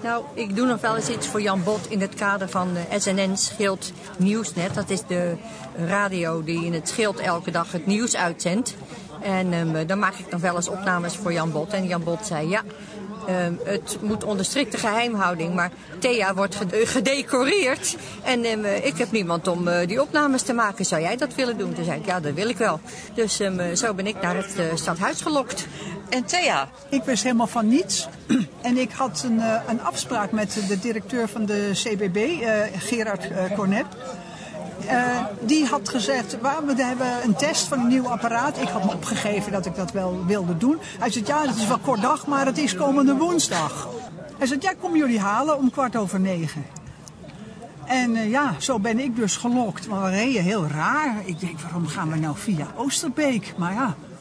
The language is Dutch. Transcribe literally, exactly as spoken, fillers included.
Nou, ik doe nog wel eens iets voor Jan Bot in het kader van uh, S N N Schild Nieuwsnet. Dat is de radio die in het Schild elke dag het nieuws uitzendt. En um, dan maak ik nog wel eens opnames voor Jan Bot. En Jan Bot zei, ja, um, het moet onder strikte geheimhouding. Maar Thea wordt gedecoreerd. En um, ik heb niemand om uh, die opnames te maken. Zou jij dat willen doen? Toen zei ik, ja, dat wil ik wel. Dus um, zo ben ik naar het uh, stadhuis gelokt. En Thea? Ik wist helemaal van niets. En ik had een, uh, een afspraak met de directeur van de C B B, uh, Gerard uh, Cornet. Uh, die had gezegd, we hebben een test van een nieuw apparaat. Ik had me opgegeven dat ik dat wel wilde doen. Hij zei, ja, het is wel kort dag, maar het is komende woensdag. Hij zei, ja, kom jullie halen om kwart over negen. En uh, ja, zo ben ik dus gelokt. Maar we reden heel raar. Ik denk, waarom gaan we nou via Oosterbeek? Maar ja...